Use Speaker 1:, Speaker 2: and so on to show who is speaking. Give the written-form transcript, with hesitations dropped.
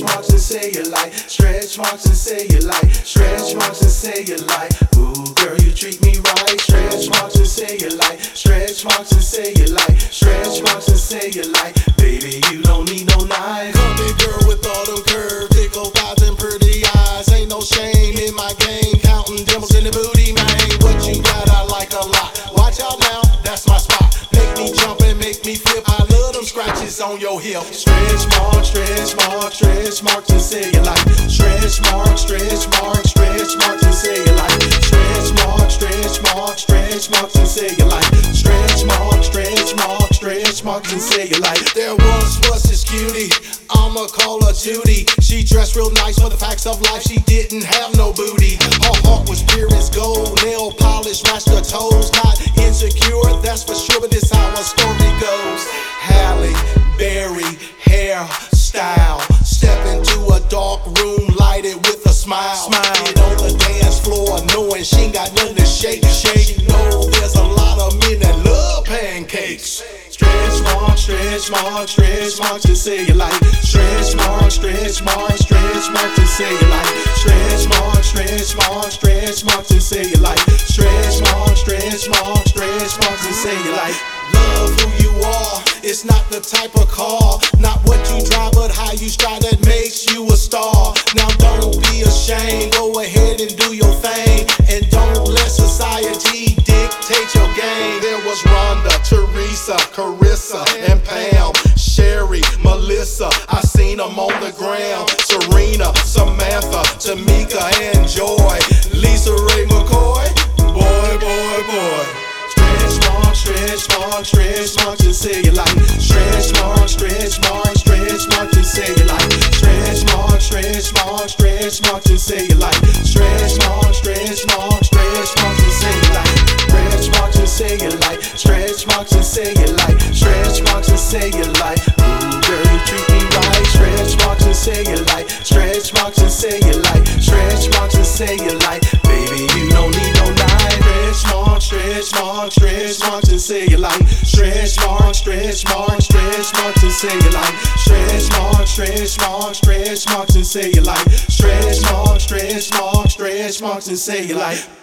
Speaker 1: Stretch marks and cellulite. Stretch marks and cellulite. Stretch marks and cellulite. Ooh, girl, you treat me right. Stretch marks and cellulite. Stretch marks and cellulite. Stretch marks and cellulite. Baby, you don't need no knife.
Speaker 2: Come here, girl, with all them curves, tickle thighs and pretty eyes. Ain't no shame in my game, counting dimples in the booty, man. What you got, I like a lot. Watch out now, that's my spot. Make me jump and make me flip. I love them scratches on your hip.
Speaker 1: Stretch marks, stretch marks, stretch marks and cellulite. Stretch marks, stretch marks, stretch marks and cellulite. Stretch marks, stretch marks, stretch marks and cellulite. Stretch marks, stretch marks, stretch marks and cellulite.
Speaker 2: There once was this cutie, I'ma call her Judy. She dressed real nice for the facts of life, she didn't have no booty. Her heart was pure as gold, nail polish matched her toes. Not insecure, that's for sure, but this how our story goes. Halle Berry hairstyle, step into a dark room, light it with a smile. Get on the dance floor, knowing she ain't got nothing to shake. She know there's a lot of men that love pancakes.
Speaker 1: Stretch marks, stretch marks, stretch marks and cellulite. Stretch marks, stretch marks, stretch marks and cellulite. Stretch marks, stretch marks, stretch marks and cellulite. Stretch marks, stretch marks, stretch marks and cellulite.
Speaker 2: Love who you are, it's not the type of car, not what you drive, but how you stride that makes you a star. Now don't be ashamed, go ahead and do your thing, and don't let society dictate your game. There was Rhonda, Teresa, Carissa, and Pam, Sherry, Melissa, I seen them on the ground. Serena, Samantha, Tamika, and Joy, Lisa Ray McCoy, boy, boy, boy.
Speaker 1: Stretch marks, stretch marks and cellulite. Stretch marks, stretch marks, stretch marks and cellulite. Stretch marks, stretch marks, stretch marks and cellulite. Stretch marks, stretch marks, stretch marks and cellulite. Stretch marks and cellulite. Stretch marks and cellulite. Stretch marks and cellulite. Ooh, girl, you treat me right. Stretch marks and cellulite. Stretch marks and cellulite. Stretch marks and cellulite. Baby, you don't need no knife. Stretch marks, stretch marks and cellulite. Stretch marks, stretch marks, stretch marks and cellulite. Stretch marks, stretch marks, stretch marks and cellulite. Stretch marks, stretch marks, stretch marks and cellulite.